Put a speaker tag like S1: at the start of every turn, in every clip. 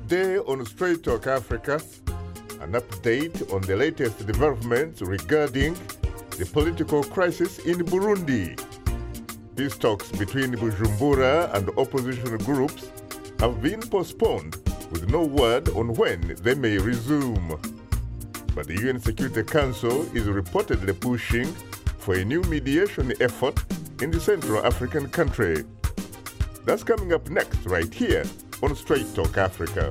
S1: Today on Straight Talk Africa, an update on the latest developments regarding the political crisis in Burundi. Peace talks between Bujumbura and opposition groups have been postponed with no word on when they may resume. But the UN Security Council is reportedly pushing for a new mediation effort in the Central African country. That's coming up next right here on Straight Talk Africa.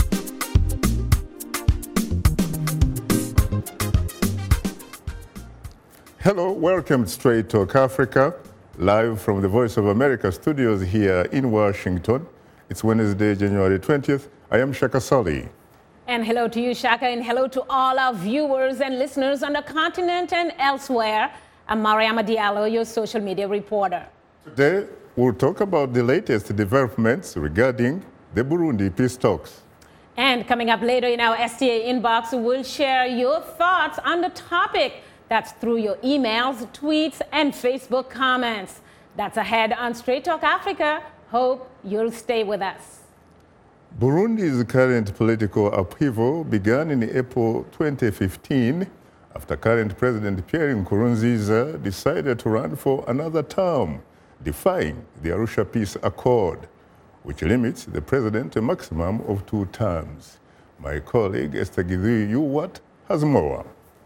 S1: Hello, welcome to Straight Talk Africa, live from the Voice of America studios here in Washington. It's Wednesday, January 20th. I am Shaka Sali.
S2: And hello to you, Shaka, and hello to all our viewers and listeners on the continent and elsewhere. I'm Mariama Diallo, your social media reporter.
S1: Today, we'll talk about the latest developments regarding the Burundi peace talks.
S2: And coming up later in our STA inbox, we'll share your thoughts on the topic. That's through your emails, tweets, and Facebook comments. That's ahead on Straight Talk Africa. Hope you'll stay with us.
S1: Burundi's current political upheaval began in April 2015 after current President Pierre Nkurunziza decided to run for another term, defying the Arusha Peace Accord, which limits the president to a maximum of 2 terms. My colleague Esther Githui-Yuwat has more.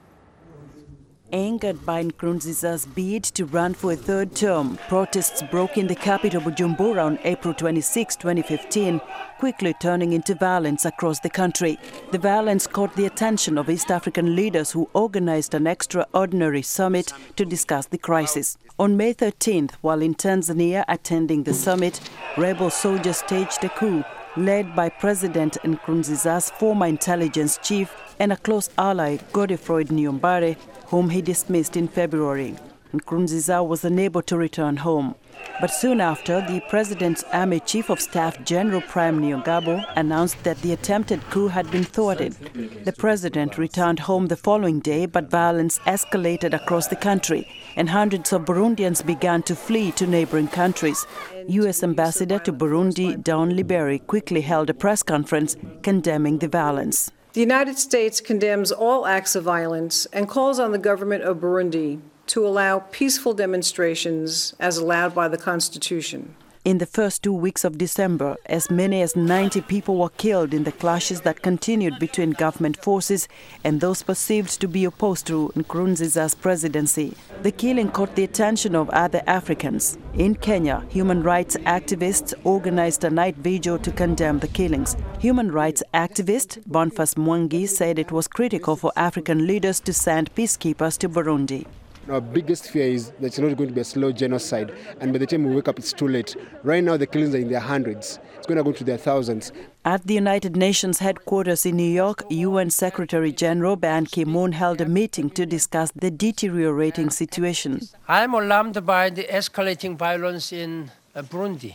S3: Angered by Nkurunziza's bid to run for a 3rd term, protests broke in the capital Bujumbura on April 26, 2015, quickly turning into violence across the country. The violence caught the attention of East African leaders who organized an extraordinary summit to discuss the crisis. On May 13th, while in Tanzania attending the summit, rebel soldiers staged a coup led by President Nkurunziza's former intelligence chief and a close ally, Godefroid Niyombare, whom he dismissed in February. Nkurunziza was unable to return home. But soon after, the president's army chief of staff, General Prime Niyongabo, announced that the attempted coup had been thwarted. The president returned home the following day, but violence escalated across the country, and hundreds of Burundians began to flee to neighboring countries. U.S. Ambassador to Burundi, Dawn Liberi, quickly held a press conference condemning the violence.
S4: The United States condemns all acts of violence and calls on the government of Burundi to allow peaceful demonstrations as allowed by the Constitution.
S3: In the first 2 weeks of December, as many as 90 people were killed in the clashes that continued between government forces and those perceived to be opposed to Nkurunziza's presidency. The killing caught the attention of other Africans. In Kenya, human rights activists organized a night vigil to condemn the killings. Human rights activist Boniface Mwangi said it was critical for African leaders to send peacekeepers to Burundi.
S5: Our biggest fear is that it's not going to be a slow genocide, and by the time we wake up, it's too late. Right now, the killings are in their hundreds. It's going to go to their thousands.
S3: At the United Nations headquarters in New York, UN Secretary General Ban Ki-moon held a meeting to discuss the deteriorating situation.
S6: I am alarmed by the escalating violence in Burundi.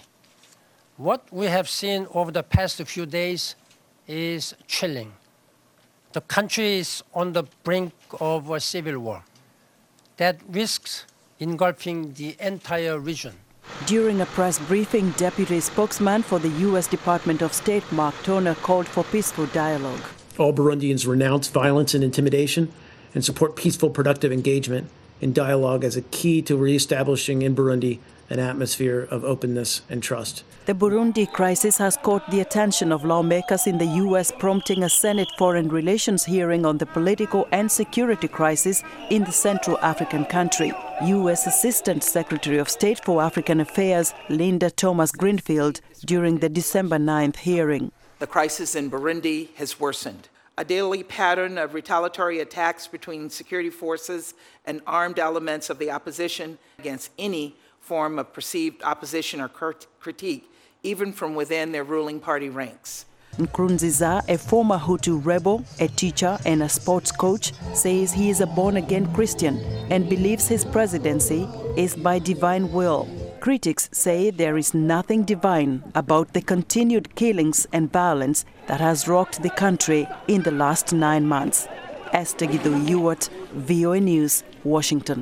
S6: What we have seen over the past few days is chilling. The country is on the brink of a civil war that risks engulfing the entire region.
S3: During a press briefing, Deputy Spokesman for the U.S. Department of State, Mark Toner, called for peaceful dialogue.
S7: All Burundians renounce violence and intimidation and support peaceful, productive engagement in dialogue as a key to reestablishing in Burundi an atmosphere of openness and trust.
S3: The Burundi crisis has caught the attention of lawmakers in the U.S., prompting a Senate Foreign Relations hearing on the political and security crisis in the Central African country. U.S. Assistant Secretary of State for African Affairs, Linda Thomas-Greenfield, during the December 9th hearing.
S8: The crisis in Burundi has worsened. A daily pattern of retaliatory attacks between security forces and armed elements of the opposition against any form of perceived opposition or critique, even from within their ruling party ranks.
S3: Nkurunziza, a former Hutu rebel, a teacher and a sports coach, says he is a born-again Christian and believes his presidency is by divine will. Critics say there is nothing divine about the continued killings and violence that has rocked the country in the last 9 months. Esther Githui-Yuwat, VOA News, Washington.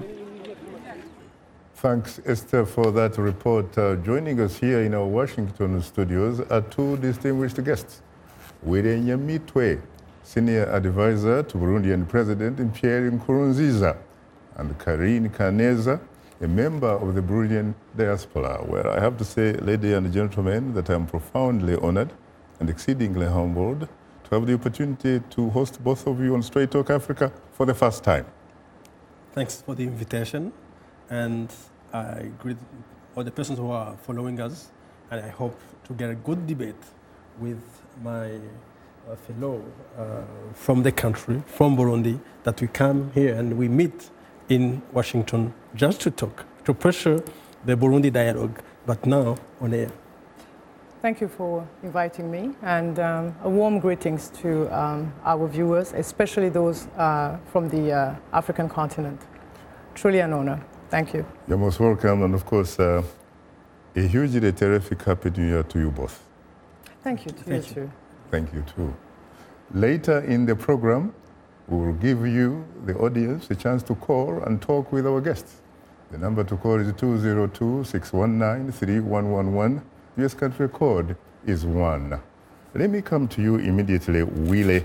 S1: Thanks, Esther, for that report. Joining us here in our Washington studios are 2 distinguished guests. Wile Nyamitwe, Senior Advisor to Burundian President Pierre Nkurunziza, and Karine Kaneza, a member of the Burundian diaspora. Well, I have to say, ladies and gentlemen, that I'm profoundly honored and exceedingly humbled to have the opportunity to host both of you on Straight Talk Africa for the first time.
S9: Thanks for the invitation, and I greet all the persons who are following us, and I hope to get a good debate with my fellow from the country, from Burundi, that we come here and we meet in Washington just to talk, to pressure the Burundi dialogue, but now on air.
S10: Thank you for inviting me, and a warm greetings to our viewers, especially those from the African continent. Truly an honor. Thank you.
S1: You're most welcome, and of course, a hugely terrific Happy New Year to you both.
S10: Thank you to you too.
S1: Thank you too. Later in the program, we will give you, the audience, a chance to call and talk with our guests. The number to call is 202-619-3111. US country code is 1. Let me come to you immediately, Wile.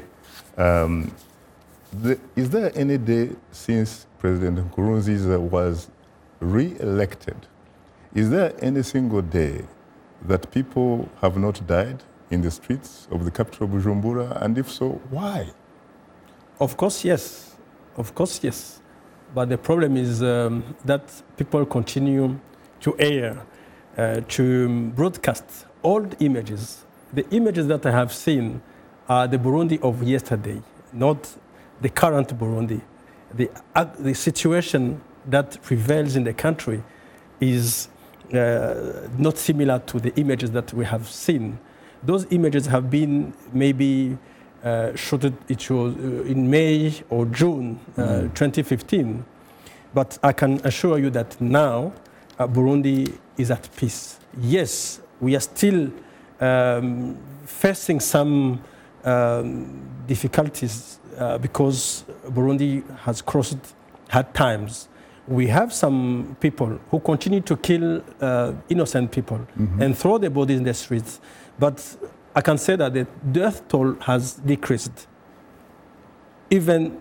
S1: Is there any day since President Nkurunziza was re-elected, is there any single day that people have not died in the streets of the capital Bujumbura? And if so, why?
S9: Of course, yes. Of course, yes. But the problem is that people continue to air, to broadcast old images. The images that I have seen are the Burundi of yesterday, not the current Burundi. The situation that prevails in the country is not similar to the images that we have seen. Those images have been maybe shot in May or June 2015. But I can assure you that now Burundi is at peace. Yes, we are still facing some difficulties because Burundi has crossed hard times. We have some people who continue to kill innocent people and throw their bodies in the streets. But I can say that the death toll has decreased. Even,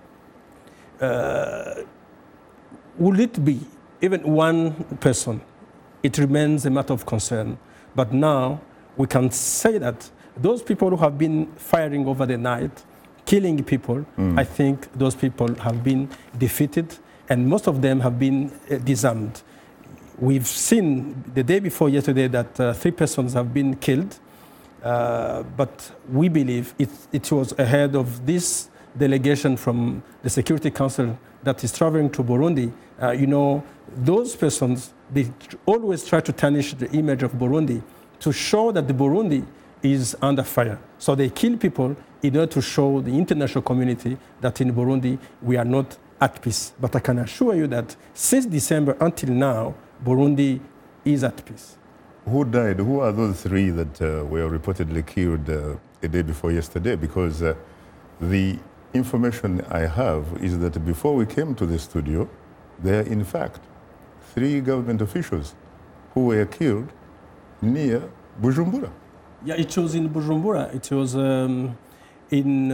S9: would it be even one person, it remains a matter of concern. But now we can say that those people who have been firing over the night, killing people, I think those people have been defeated, and most of them have been disarmed. We've seen the day before yesterday that 3 persons have been killed, but we believe it was ahead of this delegation from the Security Council that is traveling to Burundi. You know, those persons, they always try to tarnish the image of Burundi to show that the Burundi is under fire. So they kill people in order to show the international community that in Burundi we are not at peace. But I can assure you that since December until now, Burundi is at peace.
S1: Who died? Who are those 3 that were reportedly killed the day before yesterday? Because the information I have is that before we came to the studio, there are in fact 3 government officials who were killed near Bujumbura.
S9: Yeah, it was in Bujumbura. It was in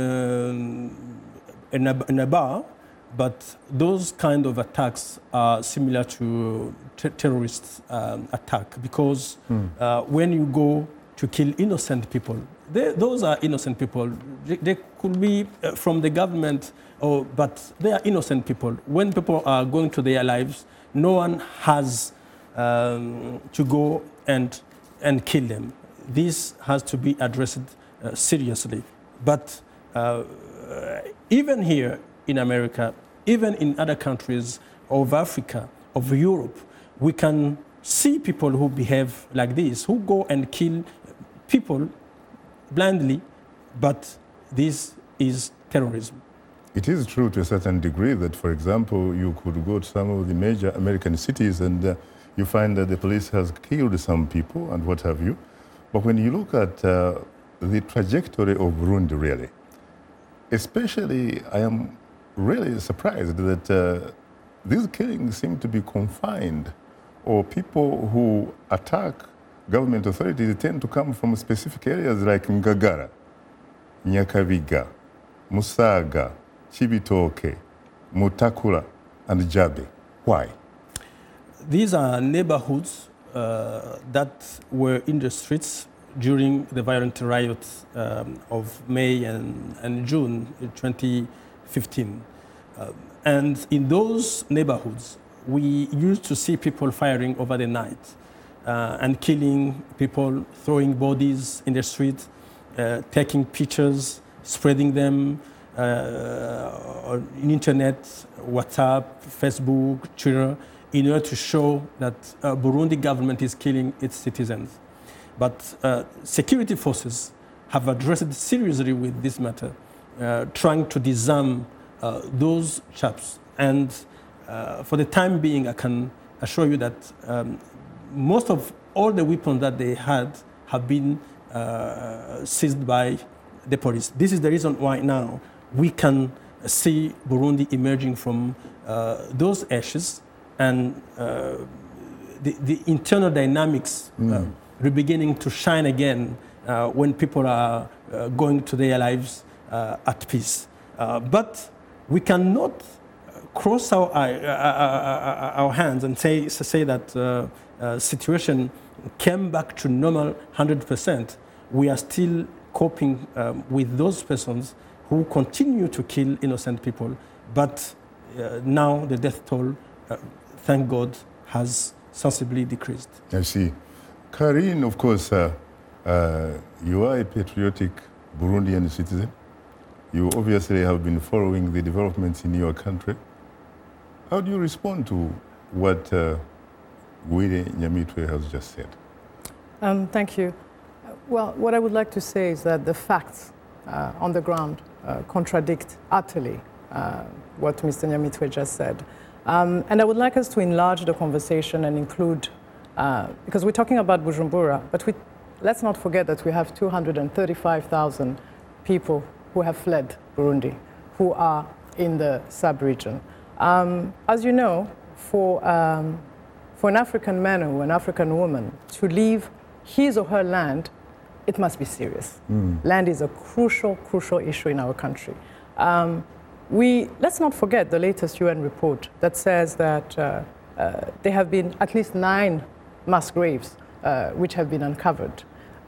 S9: a bar, but those kind of attacks are similar to terrorist attack because when you go to kill innocent people, those are innocent people. They could be from the government, but they are innocent people. When people are going to their lives, no one has to go and kill them. This has to be addressed seriously. But even here in America, even in other countries of Africa, of Europe, we can see people who behave like this, who go and kill people blindly, but this is terrorism.
S1: It is true to a certain degree that, for example, you could go to some of the major American cities and you find that the police has killed some people and what have you. But when you look at the trajectory of Burundi, really, especially I am really surprised that these killings seem to be confined, or people who attack government authorities tend to come from specific areas like Ngagara, Nyakabiga, Musaga, Chibitoke, Mutakura, and Jabe. Why?
S9: These are neighborhoods that were in the streets during the violent riots of May and June 2015. And in those neighborhoods, we used to see people firing over the night and killing people, throwing bodies in the street, taking pictures, spreading them on internet, WhatsApp, Facebook, Twitter, in order to show that Burundi government is killing its citizens. But security forces have addressed seriously with this matter, trying to disarm those chaps. And for the time being, I can assure you that most of all the weapons that they had have been seized by the police. This is the reason why now we can see Burundi emerging from those ashes, and the internal dynamics beginning to shine again when people are going to their lives at peace. But we cannot cross our hands and say that situation came back to normal 100%. We are still coping with those persons who continue to kill innocent people. But now the death toll, thank God, has sensibly decreased.
S1: I see. Karine, of course, you are a patriotic Burundian citizen. You obviously have been following the developments in your country. How do you respond to what Guire Nyamitwe has just said?
S10: Thank you. Well, what I would like to say is that the facts on the ground contradict utterly what Mr. Nyamitwe just said. And I would like us to enlarge the conversation and include, because we're talking about Bujumbura, but let's not forget that we have 235,000 people who have fled Burundi, who are in the sub-region. As you know, for an African man or an African woman to leave his or her land, it must be serious. Land is a crucial issue in our country. Let's not forget the latest UN report that says that there have been at least 9 mass graves which have been uncovered.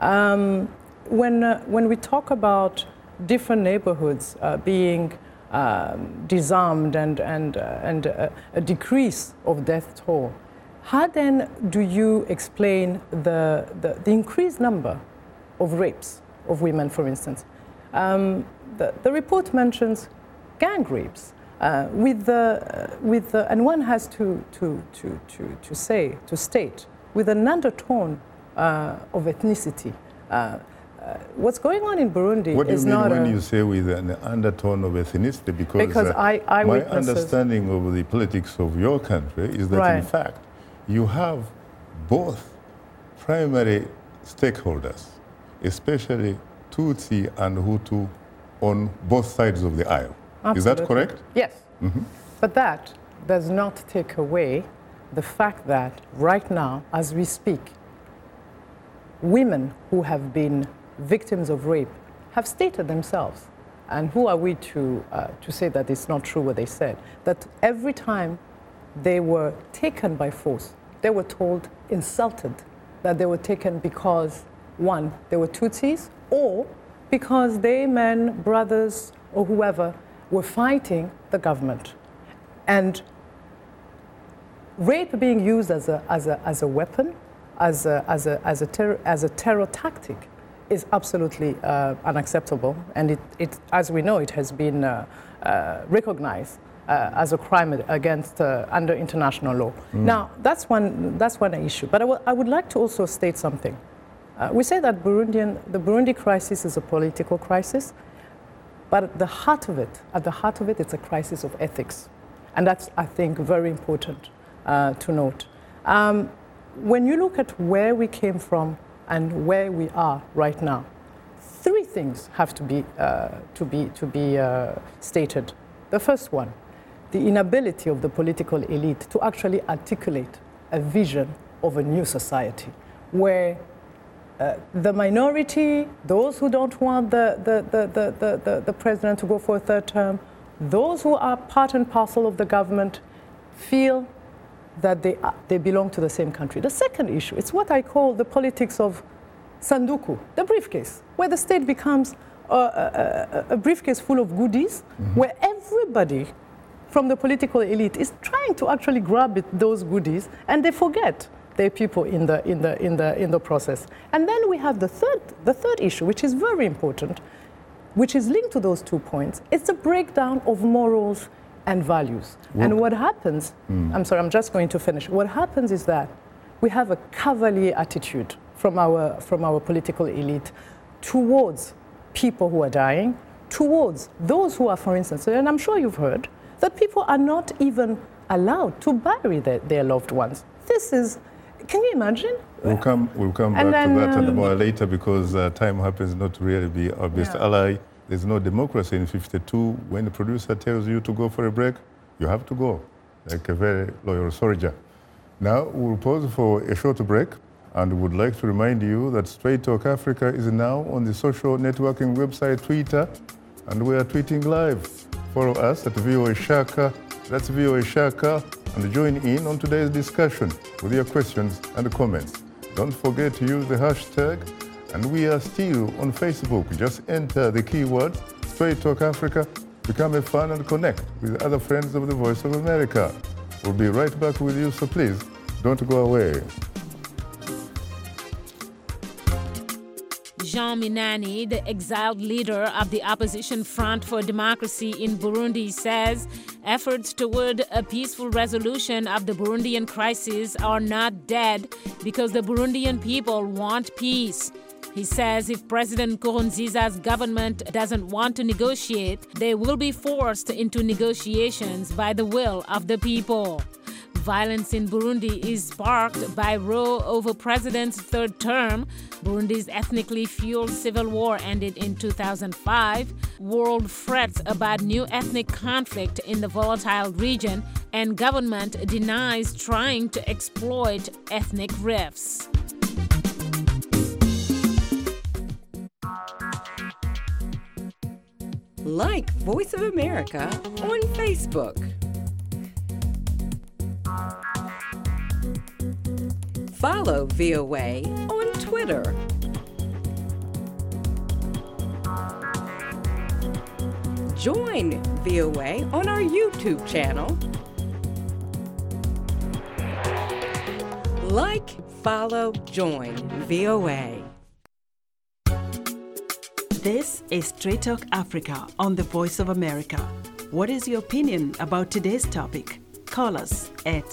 S10: When we talk about different neighborhoods being disarmed and a decrease of death toll, how then do you explain the increased number of rapes of women, for instance? The report mentions gang rapes, and one has to state with an undertone of ethnicity. What's going on in Burundi
S1: what do you
S10: is
S1: mean
S10: not
S1: when you say with an undertone of ethnicity? Because my understanding of the politics of your country is that, in fact, you have both primary stakeholders, especially Tutsi and Hutu, on both sides of the aisle.
S10: Absolutely.
S1: Is that correct?
S10: Yes. But that does not take away the fact that right now, as we speak, women who have been victims of rape have stated themselves, and who are we to say that it's not true what they said, that every time they were taken by force, they were told, insulted, that they were taken because, one, they were Tutsis, or because they, men, brothers, or whoever, were fighting the government. And rape being used as a weapon, as a terror tactic, is absolutely unacceptable. And as we know, it has been recognized as a crime against under international law. Now, that's one issue. But I would like to also state something. We say that the Burundi crisis is a political crisis, but at the heart of it, it's a crisis of ethics. And that's, I think, very important to note. When you look at where we came from and where we are right now, 3 things have to be stated. The first one, the inability of the political elite to actually articulate a vision of a new society where the minority, those who don't want the president to go for a third term, those who are part and parcel of the government feel that they belong to the same country. The second issue, it's what I call the politics of sanduku, the briefcase, where the state becomes a briefcase full of goodies, where everybody from the political elite is trying to actually grab those goodies, and they forget their people in the process. And then we have the third issue, which is very important, which is linked to those 2 points. It's a breakdown of morals and values. Well, and what happens, I'm sorry, I'm just going to finish. What happens is that we have a cavalier attitude from our political elite towards people who are dying, towards those who are, for instance, and I'm sure you've heard, that people are not even allowed to bury their loved ones. This is, can you imagine?
S11: We'll come back to that and more later, because time happens not to really be our best ally. There's no democracy in 52. When the producer tells you to go for a break, you have to go, like a very loyal soldier. Now, we'll pause for a short break, and would like to remind you that Straight Talk Africa is now on the social networking website Twitter, and we are tweeting live. Follow us at VOA Shaka, that's VOA Shaka, and join in on today's discussion with your questions and comments. Don't forget to use the hashtag, and we are still on Facebook. Just enter the keyword Straight Talk Africa, become a fan and connect with other friends of the Voice of America. We'll be right back with you, so please don't go away.
S2: Jean Minani, the exiled leader of the opposition Front for Democracy in Burundi, says efforts toward a peaceful resolution of the Burundian crisis are not dead because the Burundian people want peace. He says if President Nkurunziza's government doesn't want to negotiate, they will be forced into negotiations by the will of the people. Violence in Burundi is sparked by row over president's third term. Burundi's ethnically fueled civil war ended in 2005. World frets about new ethnic conflict in the volatile region, and government denies trying to exploit ethnic rifts.
S12: Like Voice of America on Facebook. Follow VOA on Twitter. Join VOA on our YouTube channel. Like, follow, join VOA.
S3: This is Straight Talk Africa on the Voice of America. What is your opinion about today's topic? Call us at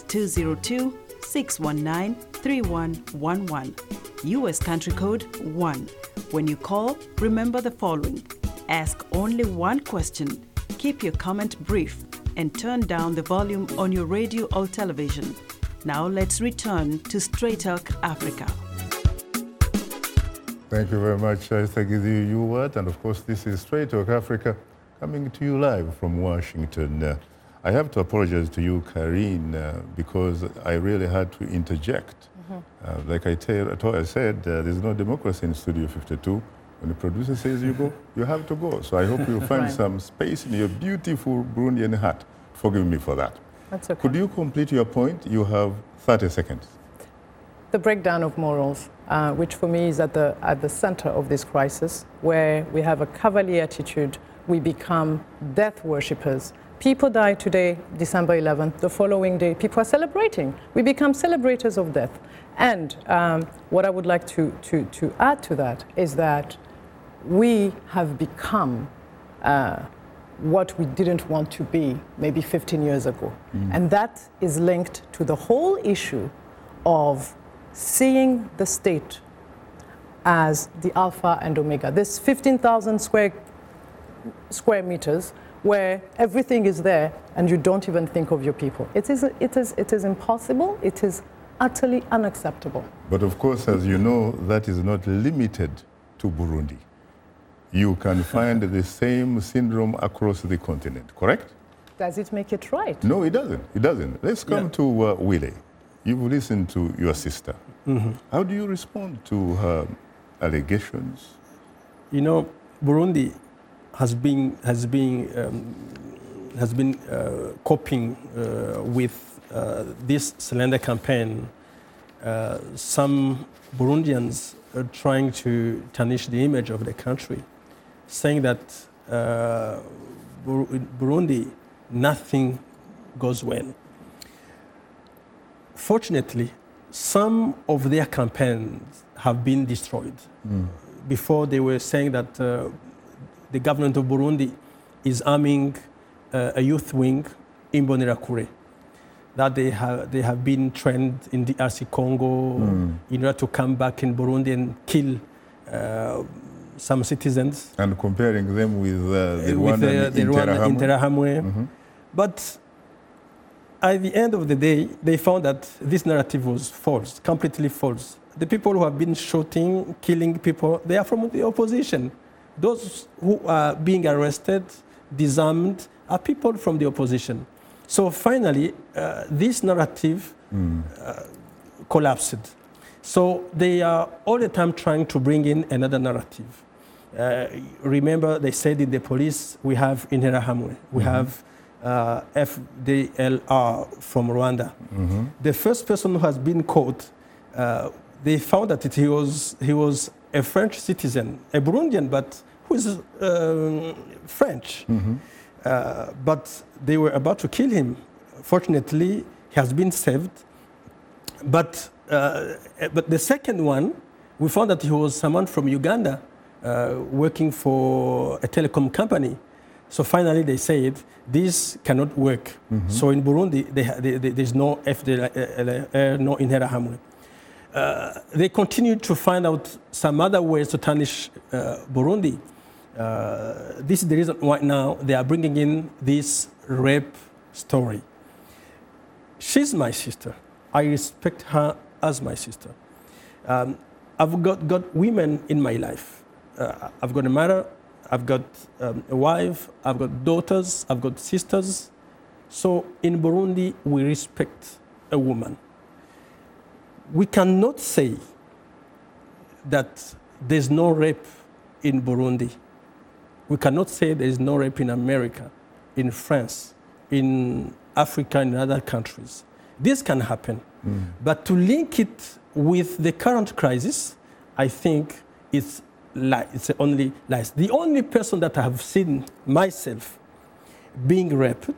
S3: 202-619-3111. U.S. country code 1. When you call, remember the following. Ask only one question, keep your comment brief, and turn down the volume on your radio or television. Now let's return to Straight Talk Africa.
S11: Thank you very much. I thank you, Ward. And of course, this is Straight Talk Africa, coming to you live from Washington. I have to apologize to you, Karine, because I really had to interject. Like I said, there's no democracy in Studio 52. When the producer says you go, you have to go. So I hope you'll find some space in your beautiful Burundian hat. Forgive me for that.
S10: That's okay.
S11: Could you complete your point? You have 30 seconds.
S10: The breakdown of morals, which for me is at the center of this crisis, where we have a cavalier attitude, we become death worshippers. People die today, December 11th. The following day, people are celebrating. We become celebrators of death. And what I would like to add to that is that we have become what we didn't want to be maybe 15 years ago. And that is linked to the whole issue of seeing the state as the alpha and omega. This 15,000 square meters where everything is there and you don't even think of your people. It is impossible. It is utterly unacceptable.
S11: But of course, as you know, that is not limited to Burundi. You can find the same syndrome across the continent, correct?
S10: Does it make it right?
S11: No, it doesn't. It doesn't. Let's come to Willie. You've listened to your sister. How do you respond to her allegations?
S9: You know, Burundi has been coping with this slender campaign. Some Burundians are trying to tarnish the image of the country, saying that in Burundi nothing goes well. Fortunately, some of their campaigns have been destroyed. Before they were saying that the government of Burundi is arming a youth wing in Imbonerakure, that they have been trained in the DRC Congo in order to come back in Burundi and kill some citizens.
S11: And comparing them with the Rwandan
S9: Interahamwe. But at the end of the day, they found that this narrative was false, completely false. The people who have been shooting, killing people, they are from the opposition. Those who are being arrested, disarmed, are people from the opposition. So finally, this narrative collapsed. So they are all the time trying to bring in another narrative. Remember, they said in the police, we have Interahamwe, we have FDLR from Rwanda. The first person who has been caught, they found that he was a French citizen, a Burundian, but who is French. But they were about to kill him. Fortunately, he has been saved. But the second one, we found that he was someone from Uganda working for a telecom company. So finally, they said, this cannot work. So in Burundi, there's no FDLR, no Interahamwe. They continue to find out some other ways to tarnish Burundi. This is the reason why now they are bringing in this rape story. She's my sister. I respect her as my sister. I've got women in my life. I've got a mother, I've got a wife, I've got daughters, I've got sisters. So in Burundi, we respect a woman. We cannot say that there's no rape in Burundi. We cannot say there is no rape in America, in France, in Africa, and other countries. This can happen. But to link it with the current crisis, I think it's only lies. The only person that I have seen myself being raped,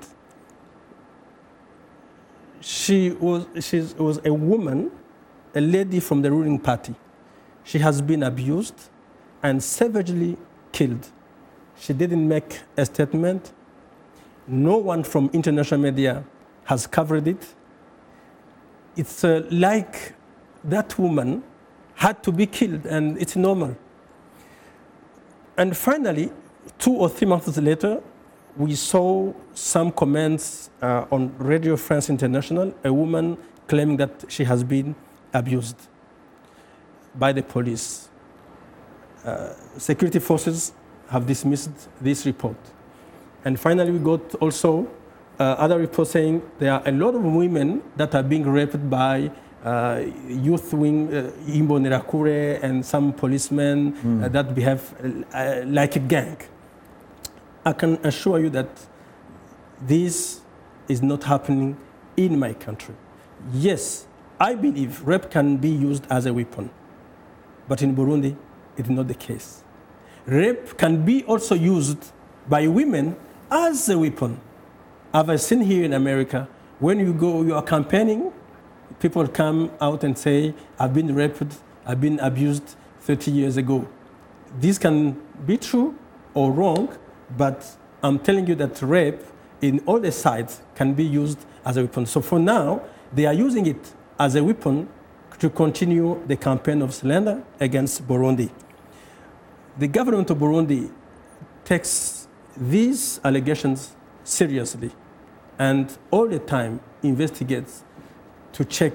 S9: she was a woman, a lady from the ruling party. She has been abused and savagely killed. She didn't make a statement. No one from international media has covered it. It's like that woman had to be killed, and it's normal. And finally, 2 or 3 months later, we saw some comments on Radio France International, a woman claiming that she has been abused by the police. Security forces have dismissed this report. And finally, we got also other reports saying there are a lot of women that are being raped by youth wing Imbonerakure and some policemen that behave like a gang. I can assure you that this is not happening in my country. Yes, I believe rape can be used as a weapon, but in Burundi, it's not the case. Rape can be also used by women as a weapon. I've seen here in America, when you are campaigning, people come out and say, I've been raped, I've been abused 30 years ago. This can be true or wrong, but I'm telling you that rape in all the sides can be used as a weapon. So for now, they are using it as a weapon to continue the campaign of slander against Burundi. The government of Burundi takes these allegations seriously and all the time investigates to check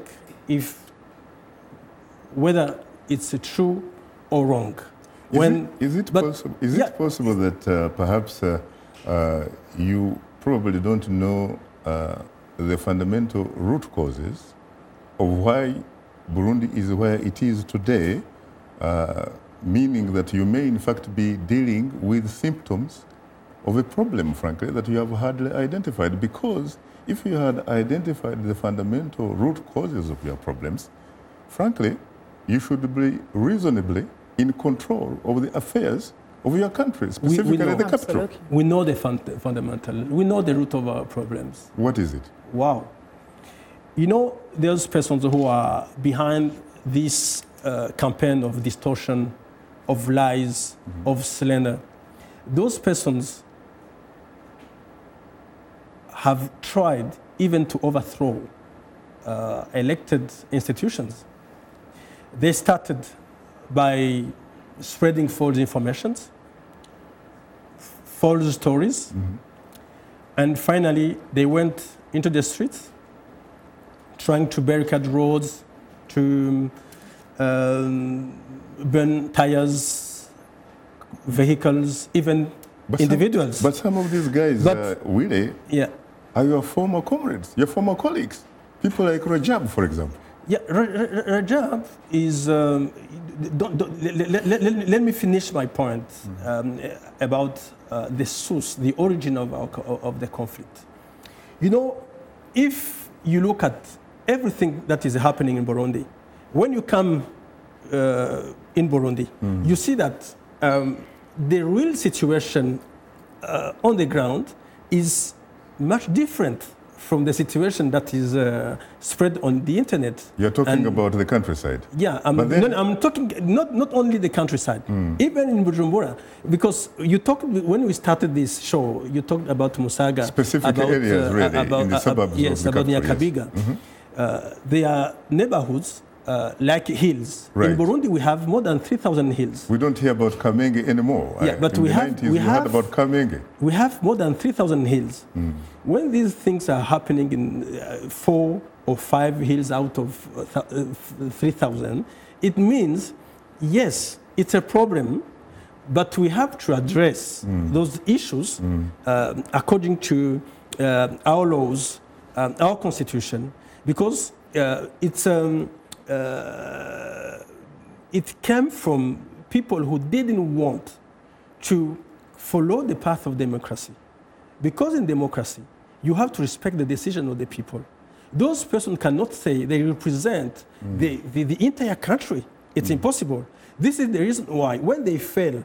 S9: whether it's true or wrong.
S11: Is it possible that perhaps you probably don't know the fundamental root causes of why Burundi is where it is today? meaning that you may in fact be dealing with symptoms of a problem, frankly, that you have hardly identified. Because if you had identified the fundamental root causes of your problems, frankly, you should be reasonably in control of the affairs of your country, specifically the capital.
S2: Absolutely.
S9: We know the fundamental, we know the root of our problems.
S11: What is it?
S9: Wow. You know, those persons who are behind this campaign of distortion, of lies, of slander, those persons have tried even to overthrow elected institutions. They started by spreading false informations, false stories, and finally they went into the streets trying to barricade roads, to burn tires, vehicles, even individuals.
S11: But some of these guys, Willie, are your former comrades, your former colleagues. People like Rajab, for example.
S9: Yeah, Rajab is. Let me finish my point about the source, the origin of the conflict. You know, if you look at everything that is happening in Burundi, when you come in Burundi, you see that the real situation on the ground is much different from the situation that is spread on the internet.
S11: You're talking about the countryside.
S9: Yeah, I'm talking not only the countryside, even in Bujumbura, because you talked when we started this show. You talked about Musaga,
S11: specific areas, really, in the suburbs of the
S9: about
S11: country,
S9: Nyakabiga. They are neighborhoods like hills.
S11: Right.
S9: In Burundi, we have more than 3,000 hills.
S11: We don't hear about Kamenge anymore.
S9: Yeah, but
S11: in
S9: we
S11: the
S9: have
S11: 90s, we heard about Kamenge.
S9: We have more than 3,000 hills. When these things are happening in 4 or 5 hills out of 3,000, it means, yes, it's a problem, but we have to address those issues according to our laws, our constitution, because it came from people who didn't want to follow the path of democracy. Because in democracy, you have to respect the decision of the people. Those persons cannot say they represent the entire country. It's impossible. This is the reason why when they fail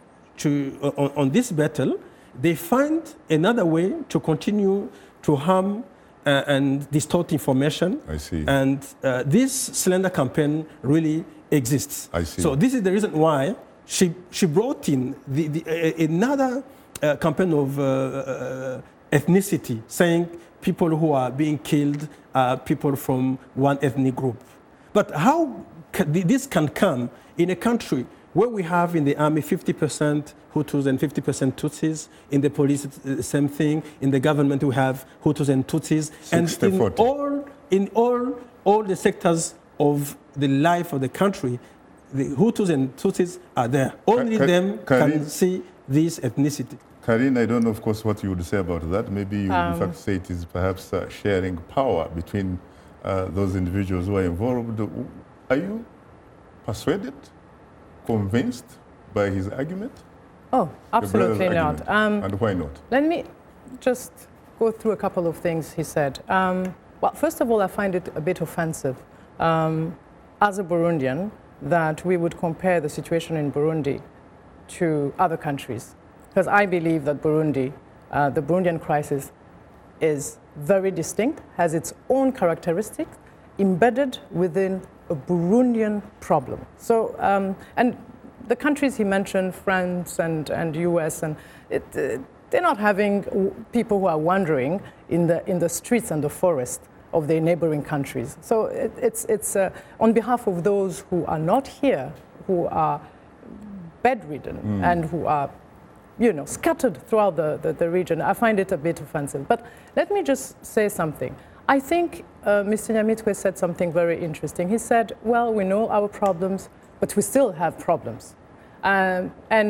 S9: on this battle, they find another way to continue to harm and distort information.
S11: I see.
S9: And this slander campaign really exists.
S11: I see.
S9: So this is the reason why she brought in another campaign of ethnicity, saying people who are being killed are people from one ethnic group. But how this can come in a country where we have in the army 50% Hutus and 50% Tutsis, in the police the same thing, in the government we have Hutus and Tutsis, and in all the sectors of the life of the country, the Hutus and Tutsis are there. Only them can see this ethnicity.
S11: Karine, I don't know, of course, what you would say about that. Maybe you would in fact say it is perhaps sharing power between those individuals who are involved. Are you persuaded, convinced by his argument?
S10: Oh, absolutely not.
S11: And why not?
S10: Let me just go through a couple of things he said. Well, first of all, I find it a bit offensive as a Burundian that we would compare the situation in Burundi to other countries. Because I believe that Burundi, the Burundian crisis, is very distinct, has its own characteristics, embedded within a Burundian problem. So, and the countries he mentioned, France and US, and they're not having people who are wandering in the streets and the forest of their neighboring countries. So it's on behalf of those who are not here, who are bedridden and who are scattered throughout the region. I find it a bit offensive. But let me just say something. I think Mr. Nyamitwe said something very interesting. He said, well, we know our problems, but we still have problems. I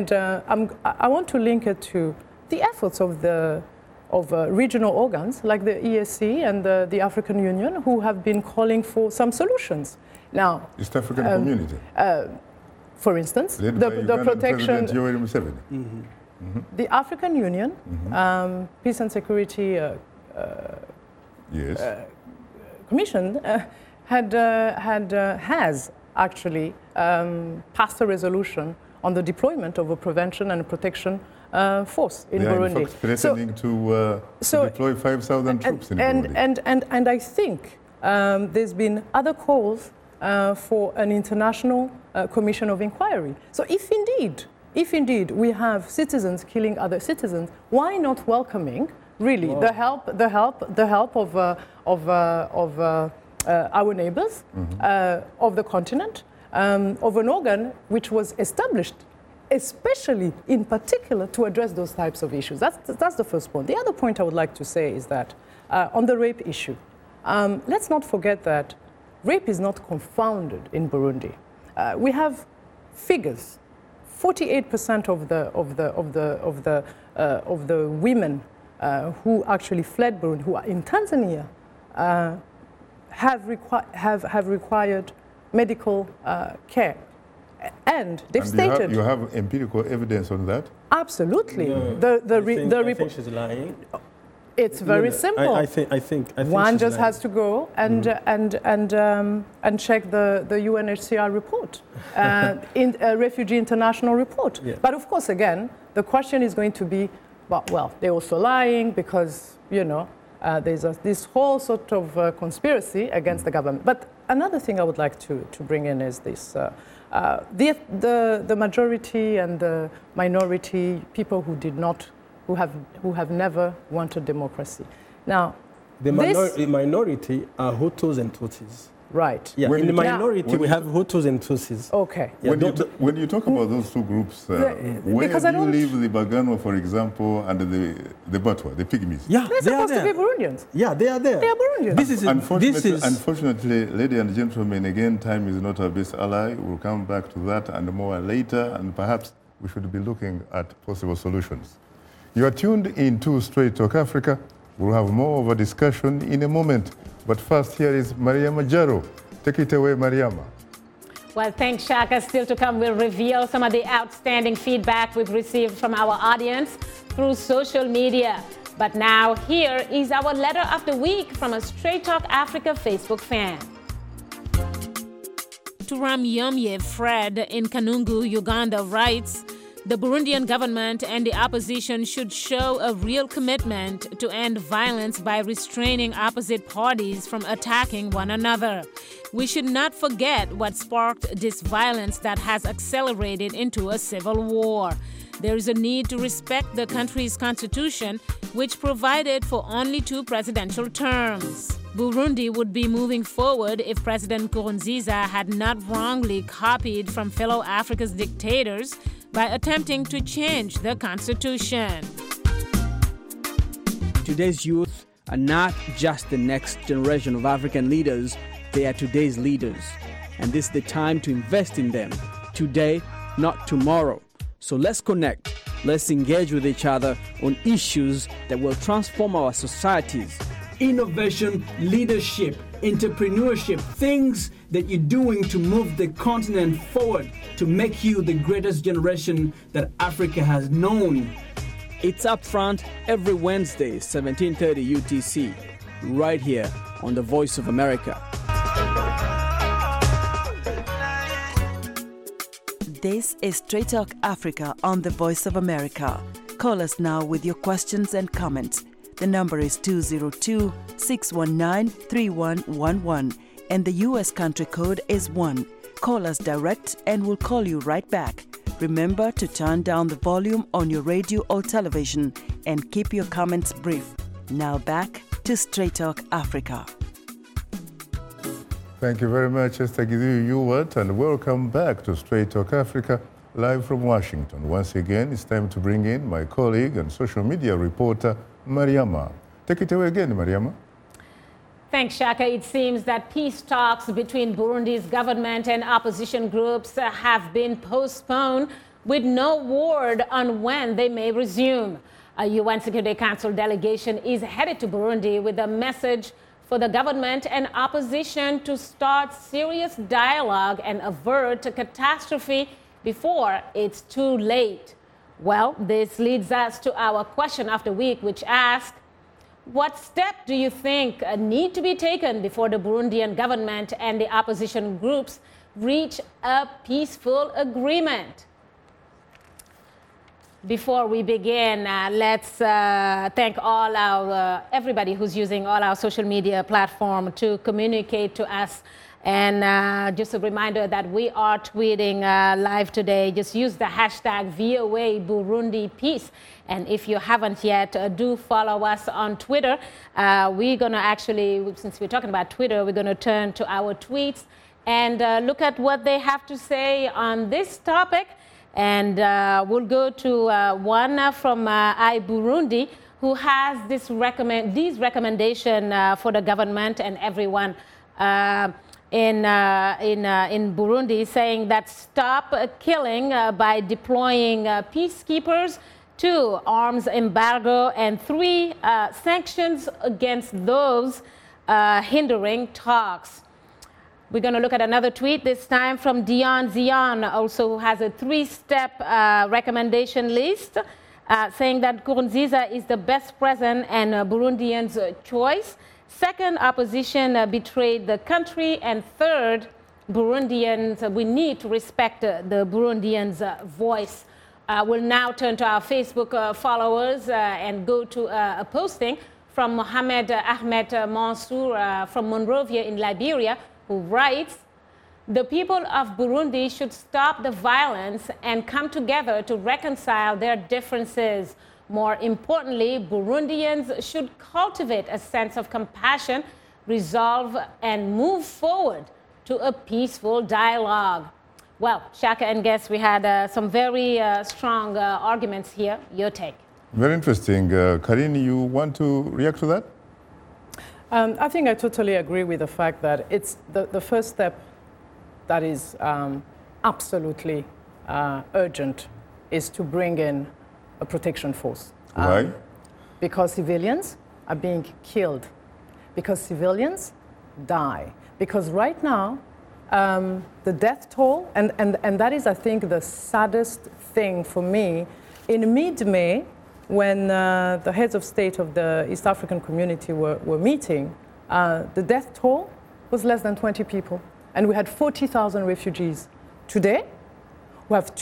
S10: want to link it to the efforts of regional organs like the EAC and the African Union, who have been calling for some solutions. Now,
S11: East African Community.
S10: For instance,
S11: Led
S10: the
S11: by Ugandan
S10: protection.
S11: President Yoweri Museveni.
S10: The African Union, Peace and Security
S11: Yes.
S10: Commission has actually passed a resolution on the deployment of a prevention and protection force in
S11: They are
S10: Burundi.
S11: in fact threatening to deploy 5,000 troops in Burundi.
S10: And I think there's been other calls for an international commission of inquiry. So if indeed we have citizens killing other citizens, why not welcoming really the help of our neighbors, of the continent, of an organ which was established especially in particular to address those types of issues. That's the first point. The other point I would like to say is that on the rape issue, let's not forget that rape is not confounded in Burundi. We have figures. 48% of the women who actually fled Burundi, who are in Tanzania, have required medical care. And they've stated...
S11: You have empirical evidence on that?
S10: Absolutely.
S9: No, I think she's lying.
S10: It's very simple.
S9: I think
S10: one just has to go and check the UNHCR report, in a Refugee International report.
S9: Yeah.
S10: But of course, again, the question is going to be, well, they're also lying because there's this whole sort of conspiracy against the government. But another thing I would like to bring in is this: the majority and the minority, people who have never wanted democracy. Now,
S9: the minority are Hutus and Tutsis.
S10: Right.
S9: Yeah, in the minority, we have Hutus and Tutsis.
S10: Okay.
S9: Yeah,
S11: when you talk about those two groups, where do you leave the Bagano, for example, and the Batwa, the Pygmies?
S10: Yeah, they're supposed to be Burundians.
S9: Yeah, they are there.
S10: They are Burundians.
S11: Unfortunately, ladies and gentlemen, again, time is not our best ally. We'll come back to that and more later, and perhaps we should be looking at possible solutions. You are tuned into Straight Talk Africa. We'll have more of a discussion in a moment. But first, here is Mariama Jaro. Take it away, Mariama.
S2: Well, thanks, Shaka. Still to come, we'll reveal some of the outstanding feedback we've received from our audience through social media. But now, here is our letter of the week from a Straight Talk Africa Facebook fan. Turam Yomye Fred in Kanungu, Uganda writes, the Burundian government and the opposition should show a real commitment to end violence by restraining opposite parties from attacking one another. We should not forget what sparked this violence that has accelerated into a civil war. There is a need to respect the country's constitution, which provided for only 2 presidential terms. Burundi would be moving forward if President Nkurunziza had not wrongly copied from fellow Africa's dictators by attempting to change the constitution.
S13: Today's youth are not just the next generation of African leaders, they are today's leaders. And this is the time to invest in them, today, not tomorrow. So let's connect, let's engage with each other on issues that will transform our societies.
S14: Innovation, leadership, entrepreneurship, things that you're doing to move the continent forward, to make you the greatest generation that Africa has known.
S13: It's Upfront every Wednesday, 17:30 UTC, right here on The Voice of America.
S3: This is Straight Talk Africa on The Voice of America. Call us now with your questions and comments. The number is 202-619-3111 and the U.S. country code is 1. Call us direct and we'll call you right back. Remember to turn down the volume on your radio or television and keep your comments brief. Now back to Straight Talk Africa.
S11: Thank you very much, Esther Githu-Ewart, and welcome back to Straight Talk Africa, live from Washington. Once again, it's time to bring in my colleague and social media reporter, Mariama. Take it away again, Mariama.
S2: Thanks, Shaka. It seems that peace talks between Burundi's government and opposition groups have been postponed with no word on when they may resume. A UN Security Council delegation is headed to Burundi with a message for the government and opposition to start serious dialogue and avert a catastrophe before it's too late. Well, this leads us to our question of the week, which asks, what step do you think need to be taken before the Burundian government and the opposition groups reach a peaceful agreement? Before we begin, let's thank all our everybody who's using all our social media platform to communicate to us. And just a reminder that we are tweeting live today. Just use the hashtag VOA Burundi Peace. And if you haven't yet, do follow us on Twitter. We're going to actually, since we're talking about Twitter, we're going to turn to our tweets and look at what they have to say on this topic. And we'll go to one from iBurundi, who has these recommendations for the government and everyone in Burundi, saying that stop killing by deploying peacekeepers, 2, arms embargo, and 3, sanctions against those hindering talks. We're going to look at another tweet, this time from Dion Zion, also who has a 3-step recommendation list, saying that Nkurunziza is the best president and Burundians' choice. 2nd, opposition betrayed the country. And 3rd, Burundians, we need to respect the Burundians' voice. We'll now turn to our Facebook followers and go to a posting from Mohamed Ahmed Mansour from Monrovia in Liberia, who writes, the people of Burundi should stop the violence and come together to reconcile their differences. More importantly, Burundians should cultivate a sense of compassion, resolve, and move forward to a peaceful dialogue. Well, Shaka and guests, we had some very strong arguments here. Your take.
S11: Very interesting. Karine, you want to react to that?
S10: I think I totally agree with the fact that it's the first step that is absolutely urgent is to bring in a protection force.
S11: Why?
S10: Because civilians are being killed, because civilians die. Because right now, the death toll, and that is, I think, the saddest thing for me, in mid-May, when the heads of state of the East African community were meeting, the death toll was less than 20 people. And we had 40,000 refugees. Today, we have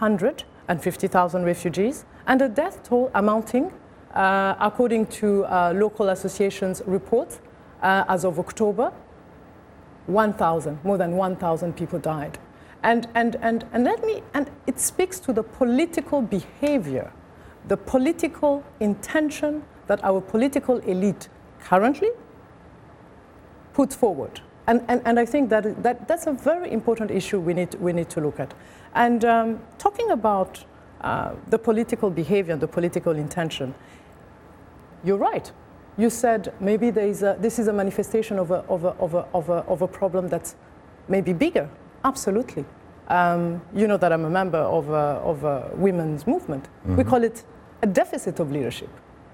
S10: 250,000 refugees, and a death toll amounting, according to local associations' reports, as of October, 1,000, more than 1,000 people died. And it speaks to the political behavior, the political intention that our political elite currently put forward. And I think that's a very important issue we need to look at. And talking about the political behavior and the political intention, you're right. You said maybe this is a manifestation of a problem that's maybe bigger. Absolutely. You know that I'm a member of a women's movement. Mm-hmm. We call it a deficit of leadership,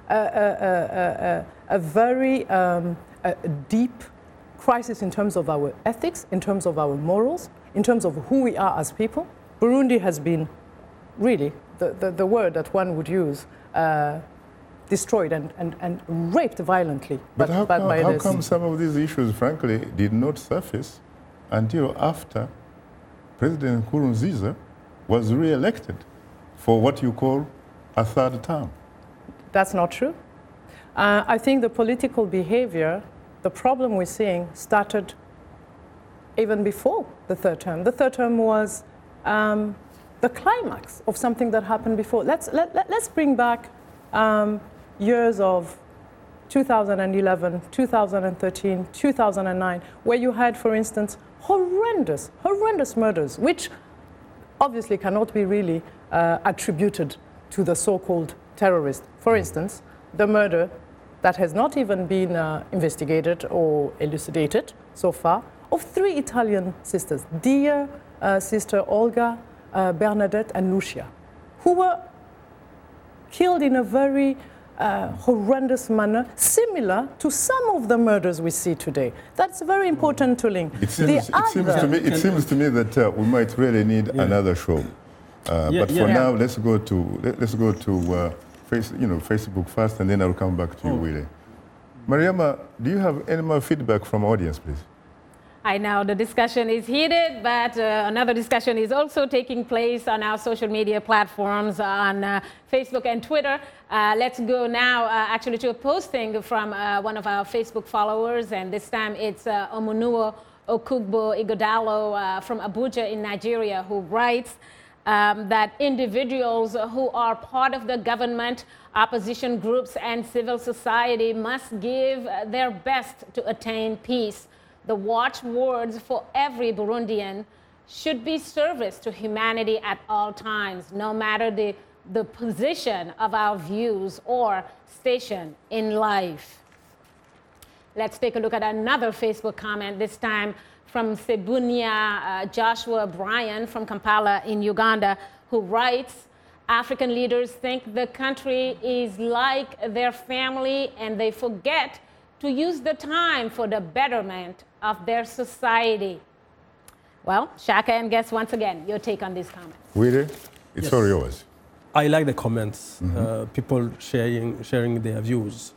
S10: a very deep crisis in terms of our ethics, in terms of our morals, in terms of who we are as people. Burundi has been really the word that one would use, destroyed and raped violently.
S11: But how come some of these issues, frankly, did not surface until after President Nkurunziza was re-elected for what you call a 3rd term?
S10: That's not true. I think the political behavior, the problem we're seeing, started even before the 3rd term. The 3rd term was the climax of something that happened before. Let's bring back years of 2011, 2013, 2009, where you had, for instance, horrendous murders, which obviously cannot be really attributed to the so-called terrorist. For instance, the murder that has not even been investigated or elucidated so far of 3 Italian sisters, dear sister Olga, Bernadette, and Lucia, who were killed in a very horrendous manner, similar to some of the murders we see today. That's very important to link.
S11: It seems to me that we might really need another show. But for now, let's go to Facebook first, and then I'll come back to you, Willie. Mariama, do you have any more feedback from audience, please?
S2: I know the discussion is heated, but another discussion is also taking place on our social media platforms on Facebook and Twitter. Let's go now actually to a posting from one of our Facebook followers, and this time it's Omunuo Okugbo Igodalo from Abuja in Nigeria, who writes that individuals who are part of the government, opposition groups, and civil society must give their best to attain peace. The watchwords for every Burundian should be service to humanity at all times, no matter the position of our views or station in life. Let's take a look at another Facebook comment, this time from Sebunia Joshua Bryan from Kampala in Uganda, who writes, African leaders think the country is like their family and they forget to use the time for the betterment of their society. Well, Shaka and Guest, once again, your take on these comments.
S11: Willie, it's all yours.
S9: I like the comments, people sharing their views.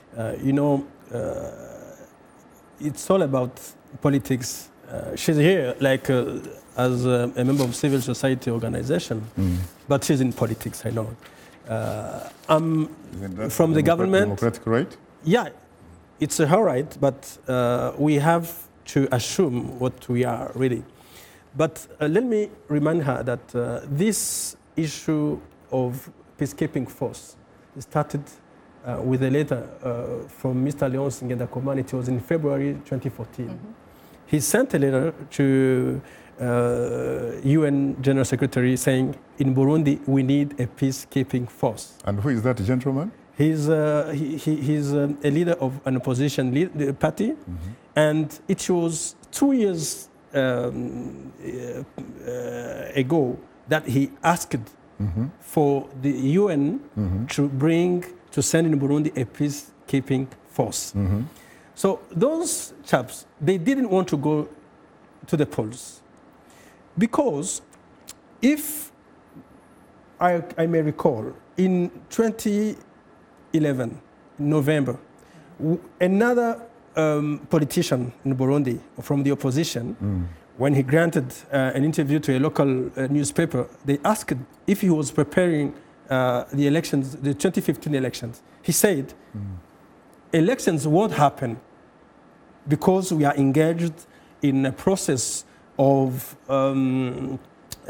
S9: It's all about politics. She's here like as a member of civil society organization, but she's in politics, I know. I'm from the government.
S11: Democratic right?
S9: Yeah, it's her right, but we have to assume what we are really. But let me remind her that this issue of peacekeeping force started with a letter from Mr. Leon Singenda Komani. It was in February 2014. He sent a letter to UN General Secretary saying, in Burundi, we need a peacekeeping force.
S11: And who is that gentleman?
S9: He's a leader of an opposition party, and it was 2 years ago that he asked for the UN to send in Burundi a peacekeeping force. So those chaps, they didn't want to go to the polls because if I may recall, in 2011, November, another politician in Burundi from the opposition, when he granted an interview to a local newspaper, they asked if he was preparing the elections, the 2015 elections. He said, elections won't happen because we are engaged in a process of a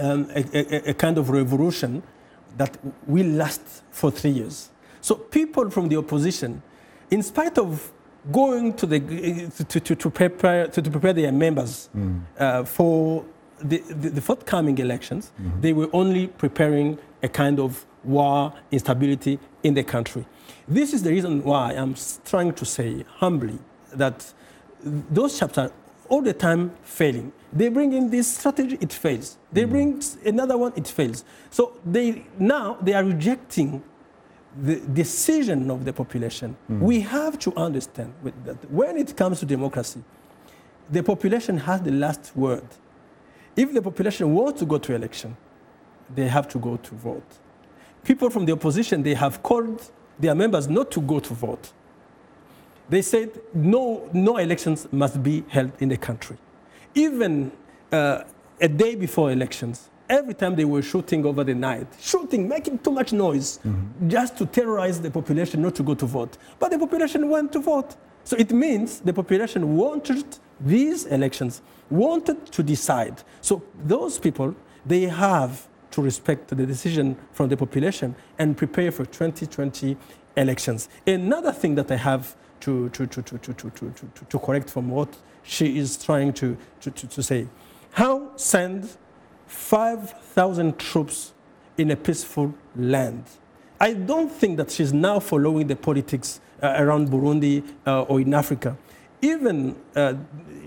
S9: kind of revolution that will last for 3 years. So people from the opposition, in spite of going to prepare their members for the forthcoming elections, they were only preparing a kind of war, instability in the country. This is the reason why I'm trying to say humbly that those chaps are all the time failing. They bring in this strategy, it fails. They bring another one, it fails. So now they are rejecting the decision of the population. We have to understand that when it comes to democracy, the population has the last word. If the population wants to go to election, they have to go to vote. People from the opposition, they have called their members not to go to vote. They said no elections must be held in the country. Even a day before elections, every time they were shooting over the night, making too much noise, just to terrorize the population not to go to vote. But the population went to vote. So it means the population wanted these elections, wanted to decide. So those people, they have to respect the decision from the population and prepare for 2020 elections. Another thing that I have to correct from what she is trying to say. How send 5,000 troops in a peaceful land? I don't think that she's now following the politics around Burundi or in Africa. Even the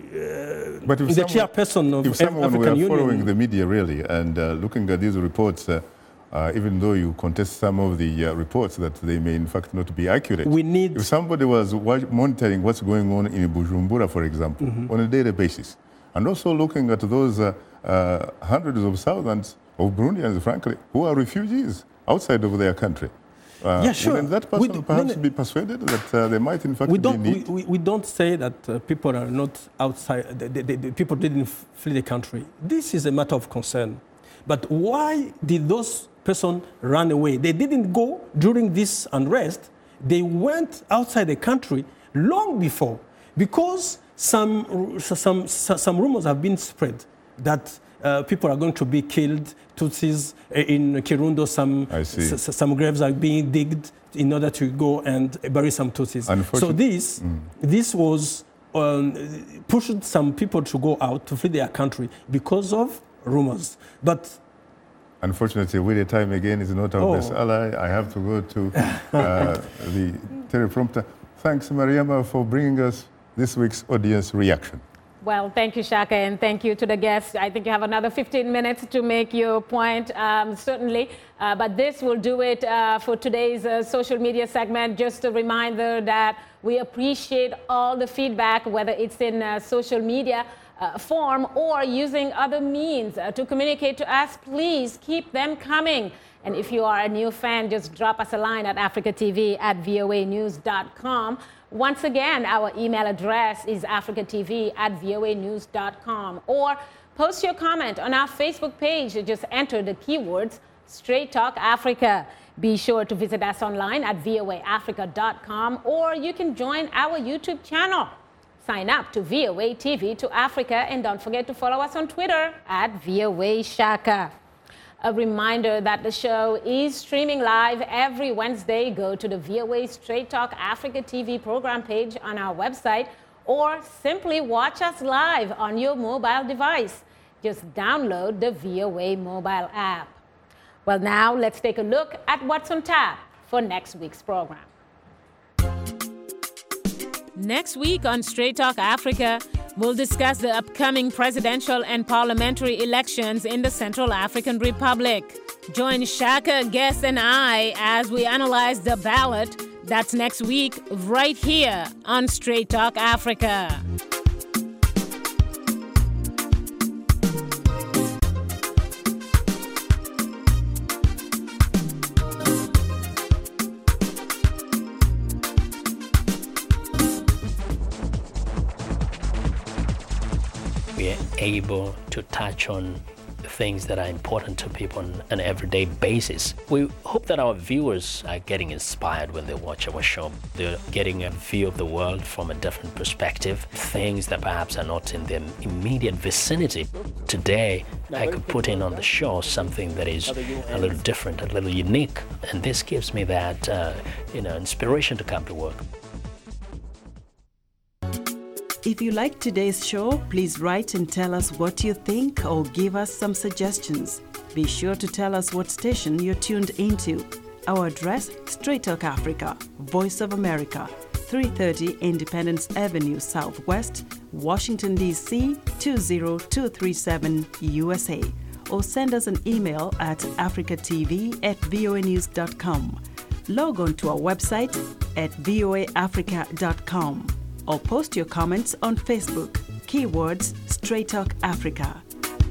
S9: chairperson of
S11: if someone
S9: African
S11: were
S9: Union,
S11: following the media really and looking at these reports, even though you contest some of the reports that they may in fact not be accurate. If somebody was monitoring what's going on in Bujumbura, for example, on a daily basis, and also looking at those hundreds of thousands of Burundians, frankly, who are refugees outside of their country.
S9: Yeah, sure.
S11: Wouldn't that person perhaps be persuaded that they might in fact be in need?
S9: We don't say that people are not outside, the people didn't flee the country. This is a matter of concern. But why did those persons run away? They didn't go during this unrest. They went outside the country long before, because some rumors have been spread that people are going to be killed. Tutsis in Kirundo, some graves are being digged in order to go and bury some Tutsis. So this was pushed some people to go out to flee their country because of rumors. But
S11: unfortunately, with the time again is not our best ally. I have to go to the teleprompter. Thanks, Mariama, for bringing us this week's audience reaction.
S2: Well, thank you, Shaka, and thank you to the guests. I think you have another 15 minutes to make your point, certainly. But this will do it for today's social media segment. Just a reminder that we appreciate all the feedback, whether it's in social media form or using other means to communicate to us. Please keep them coming. And if you are a new fan, just drop us a line at africatv@voanews.com. Once again, our email address is africatv@voanews.com, or post your comment on our Facebook page. Just enter the keywords Straight Talk Africa. Be sure to visit us online at voaafrica.com, or you can join our YouTube channel. Sign up to VOA TV to Africa, and don't forget to follow us on Twitter at VOA Shaka. A reminder that the show is streaming live every Wednesday. Go to the VOA Straight Talk Africa TV program page on our website, or simply watch us live on your mobile device. Just download the VOA mobile app. Well, now let's take a look at what's on tap for next week's program. Next week on Straight Talk Africa, we'll discuss the upcoming presidential and parliamentary elections in the Central African Republic. Join Shaka, Guest, and I as we analyze the ballot. That's next week, right here on Straight Talk Africa.
S15: Able to touch on things that are important to people on an everyday basis. We hope that our viewers are getting inspired when they watch our show. They're getting a view of the world from a different perspective, things that perhaps are not in their immediate vicinity. Today, I could put in on the show something that is a little different, a little unique, and this gives me that inspiration to come to work.
S3: If you like today's show, please write and tell us what you think or give us some suggestions. Be sure to tell us what station you're tuned into. Our address, Straight Talk Africa, Voice of America, 330 Independence Avenue Southwest, Washington, D.C. 20237 USA. Or send us an email at africatv@voanews.com. Log on to our website at voaafrica.com. Or post your comments on Facebook. Keywords Straight Talk Africa.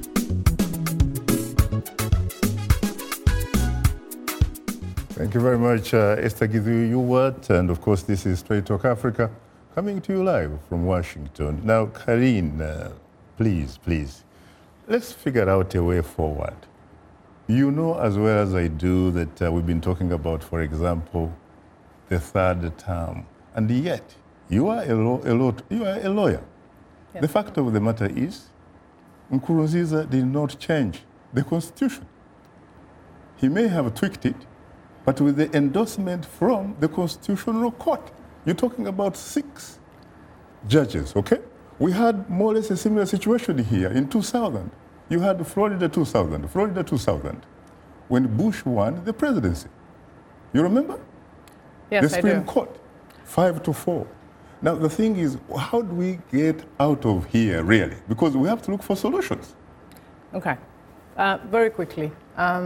S11: Thank you very much, Esther Githu-Ewart. And of course, this is Straight Talk Africa, coming to you live from Washington. Now, Karine, please, let's figure out a way forward. You know as well as I do that we've been talking about, for example, the third term. And yet, you are a lawyer. Yes. The fact of the matter is, Nkurunziza did not change the Constitution. He may have tweaked it, but with the endorsement from the Constitutional Court. You're talking about 6 judges, okay? We had more or less a similar situation here in 2000. You had Florida 2000, when Bush won the presidency. You remember?
S10: Yes,
S11: the Supreme Court, 5-4. Now, the thing is, how do we get out of here, really? Because we have to look for solutions.
S10: Okay. Very quickly.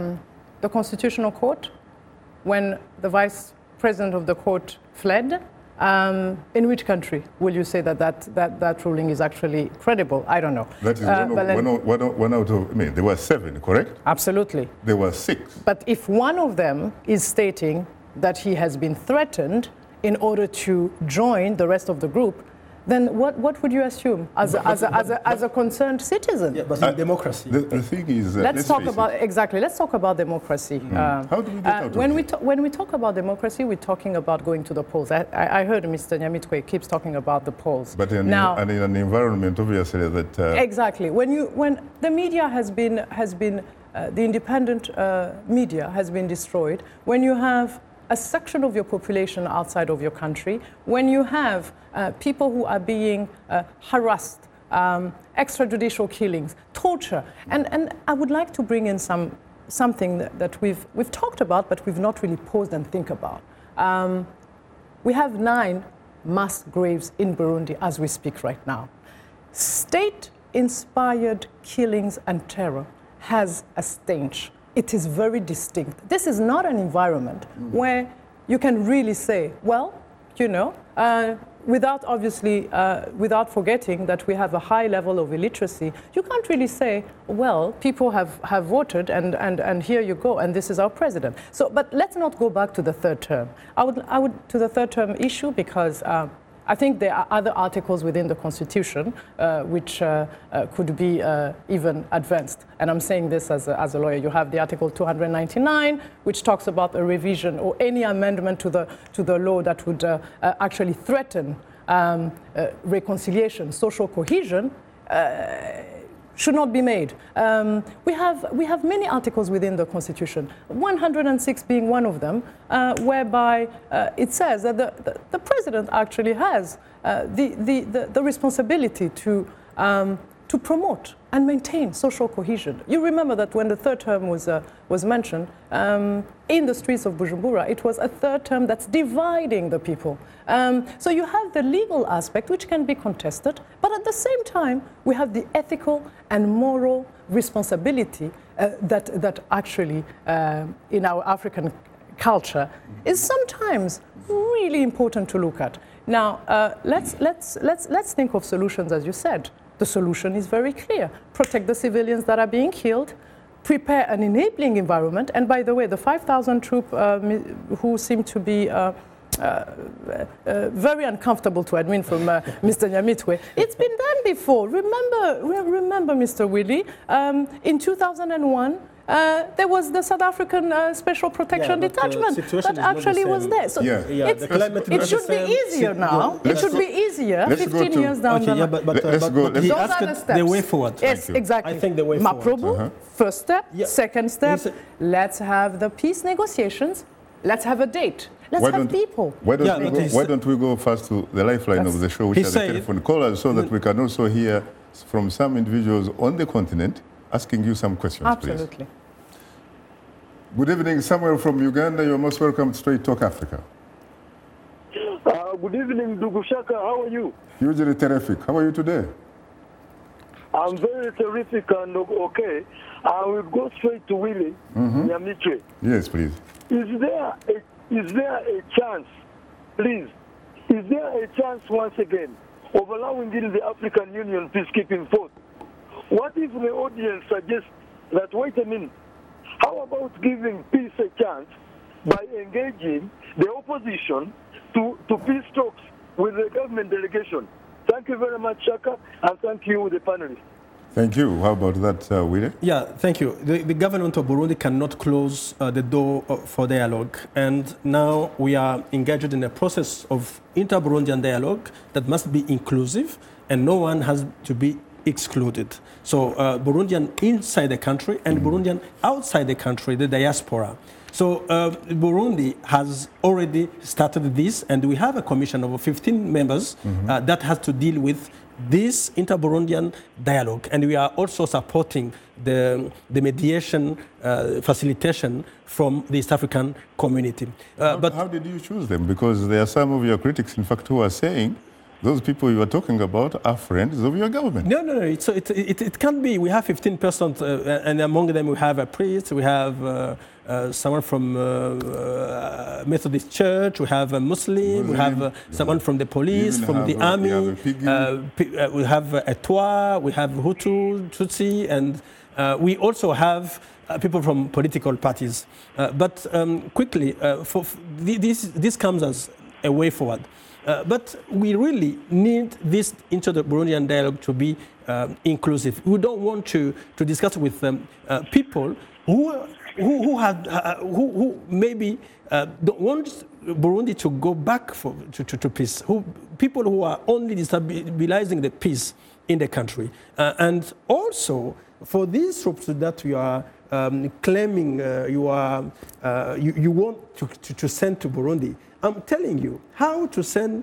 S10: The Constitutional Court, when the vice president of the court fled, In which country will you say that ruling is actually credible? I don't know.
S11: That is one out of, I mean, there were 7, correct?
S10: Absolutely.
S11: There were 6.
S10: But if one of them is stating that he has been threatened in order to join the rest of the group, then what would you assume as a concerned citizen?
S9: Yeah, but in democracy.
S11: The thing is,
S10: let's talk about democracy.
S11: How do we get out
S10: when we talk about democracy, we're talking about going to the polls. I heard Mr. Nyamitwe keeps talking about the polls.
S11: But in an environment, obviously, that
S10: exactly when the media has been the independent media has been destroyed, when you have a section of your population outside of your country, when you have people who are being harassed, extrajudicial killings, torture, and I would like to bring in something that we've talked about, but we've not really paused and think about. We have 9 mass graves in Burundi as we speak right now. State-inspired killings and terror has a stench. It is very distinct. This is not an environment where you can really say, well, you know, without forgetting that we have a high level of illiteracy, you can't really say, well, people have voted and here you go, and this is our president. So, but let's not go back to the third term. I would to the third term issue because I think there are other articles within the Constitution which could be even advanced. And I'm saying this as a lawyer. You have the Article 299, which talks about a revision or any amendment to the law that would actually threaten reconciliation, social cohesion, should not be made. We have many articles within the Constitution, 106 being one of them, whereby it says that the president actually has the responsibility to promote and maintain social cohesion. You remember that when the third term was mentioned, in the streets of Bujumbura, it was a third term that's dividing the people. So you have the legal aspect, which can be contested, but at the same time, we have the ethical and moral responsibility that actually, in our African culture, is sometimes really important to look at. Now, let's think of solutions, as you said. The solution is very clear. Protect the civilians that are being killed, prepare an enabling environment, and by the way, the 5,000 troops who seem to be very uncomfortable to admit from Mr. Nyamitwe. It's been done before. Remember, Mr. Willie, in 2001, there was the South African Special Protection Detachment that actually was there. So it should be easier now. It should be easier 15 years down the line.
S9: But he asked the way forward.
S10: Yes, exactly.
S9: I think the way forward.
S10: Maprobo, first step. Second step, let's have the peace negotiations. Let's have a date. Let's have people.
S11: Why don't we go first to the lifeline of the show, which are the telephone callers, so that we can also hear from some individuals on the continent asking you some questions,
S10: Absolutely.
S11: Please. Good evening, Samuel from Uganda. You're most welcome to Straight Talk Africa.
S16: Good evening, Dugushaka. How are you?
S11: Hugely terrific. How are you today?
S16: I'm very terrific and okay. I will go straight to Willie Nyamitwe.
S11: Yes, please.
S16: Is there a chance, please, is there a chance once again of allowing in the African Union peacekeeping force? What if the audience suggests that, wait a minute, how about giving peace a chance by engaging the opposition to peace talks with the government delegation? Thank you very much, Shaka, and thank you, the panelists.
S11: Thank you. How about that, Willie?
S9: Yeah, thank you. The government of Burundi cannot close the door for dialogue. And now we are engaged in a process of inter-Burundian dialogue that must be inclusive, and no one has to be excluded. So Burundian inside the country and Burundian outside the country, the diaspora. So Burundi has already started this, and we have a commission of 15 members that has to deal with this inter-Burundian dialogue, and we are also supporting the mediation facilitation from the East African community.
S11: But how did you choose them? Because there are some of your critics, in fact, who are saying those people you are talking about are friends of your government.
S9: No. It can be. We have 15%, and among them we have a priest, we have someone from Methodist Church, we have a Muslim, we have someone from the police, from the army, we have a Twa, we have Hutu, Tutsi, and we also have people from political parties. But quickly, this comes as a way forward. But we really need this into the Burundian dialogue to be inclusive. We don't want to discuss with people who maybe don't want Burundi to go back to peace. People who are only destabilizing the peace in the country, and also for these troops that you are claiming you want to send to Burundi. I'm telling you how to send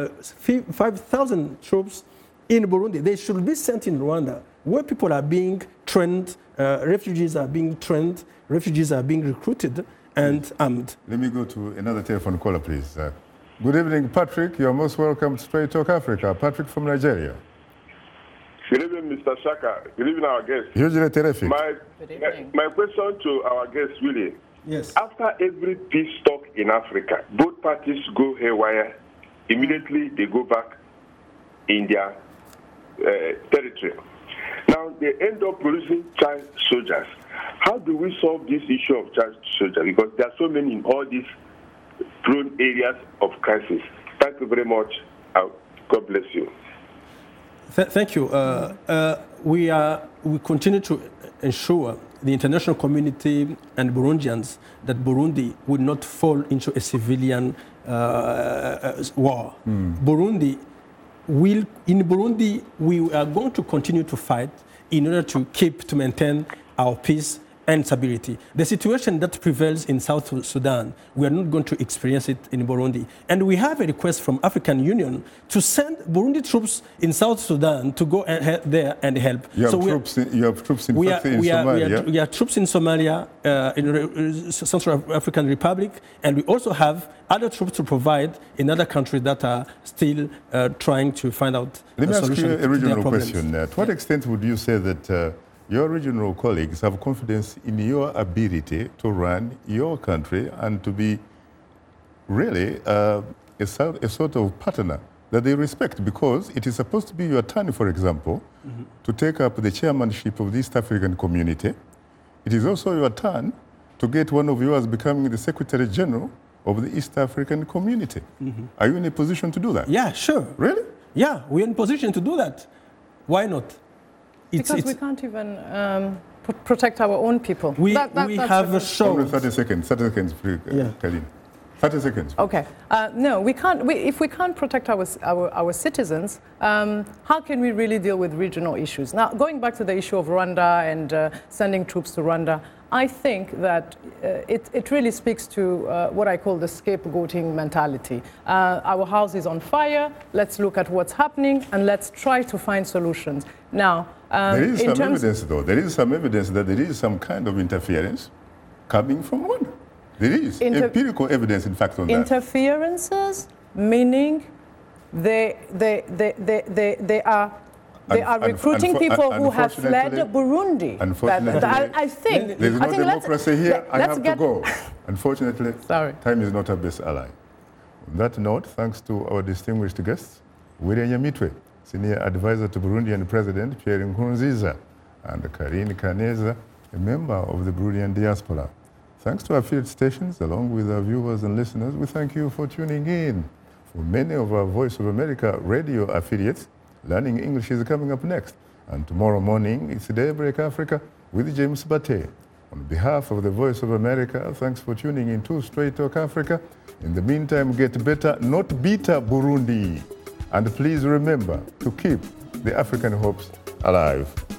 S9: 5,000 troops in Burundi. They should be sent in Rwanda, where people are being trained, refugees are being trained, refugees are being recruited and armed.
S11: Let me go to another telephone caller, please. Good evening, Patrick. You're most welcome to Straight Talk Africa. Patrick from Nigeria.
S17: Good evening, Mr. Shaka. Good evening, our guest.
S11: Hugely terrific.
S17: My question to our guest, Willie.
S9: Yes.
S17: After every peace talk in Africa, both parties go haywire. Immediately, they go back in their territory. Now, they end up producing child soldiers. How do we solve this issue of child soldiers? Because there are so many in all these prone areas of crisis. Thank you very much. God bless you.
S9: Thank you. We continue to ensure the international community and Burundians that Burundi will not fall into a civilian war. In Burundi, we are going to continue to fight in order to maintain our peace and stability. The situation that prevails in South Sudan, we are not going to experience it in Burundi. And we have a request from African Union to send Burundi troops in South Sudan to go there and help.
S11: You have troops in Somalia.
S9: We have troops in Somalia, in Central African Republic, and we also have other troops to provide in other countries that are still trying to find out
S11: Let me ask you a regional
S9: problems.
S11: question. To what extent would you say that your regional colleagues have confidence in your ability to run your country and to be really a sort of partner that they respect? Because it is supposed to be your turn, for example, to take up the chairmanship of the East African community. It is also your turn to get one of yours becoming the Secretary General of the East African community. Are you in a position to do that?
S9: Yeah, sure.
S11: Really?
S9: Yeah, we're in a position to do that. Why not?
S10: Because we can't even protect our own people.
S9: We have a show.
S11: Only 30 seconds, Kalin. 30 seconds.
S10: Okay. No, we can't. If we can't protect our citizens, how can we really deal with regional issues? Now, going back to the issue of Rwanda and sending troops to Rwanda, I think that it really speaks to what I call the scapegoating mentality. Our house is on fire. Let's look at what's happening and let's try to find solutions. Now,
S11: there is some evidence, though. There is some evidence that there is some kind of interference coming from Rwanda. There is empirical evidence, in fact, on that.
S10: Interferences, meaning they are recruiting people who have fled Burundi.
S11: Unfortunately,
S10: I think
S11: there's no democracy here. I have to go. Unfortunately, time is not our best ally. On that note, thanks to our distinguished guests, William Nyamitwe, Senior Advisor to Burundian President Pierre Nkurunziza, and Karine Kaneza, a member of the Burundian diaspora. Thanks to our affiliate stations, along with our viewers and listeners, we thank you for tuning in. For many of our Voice of America radio affiliates, Learning English is coming up next. And tomorrow morning, it's Daybreak Africa with James Bate. On behalf of the Voice of America, thanks for tuning in to Straight Talk Africa. In the meantime, get better, not bitter Burundi. And please remember to keep the African hopes alive.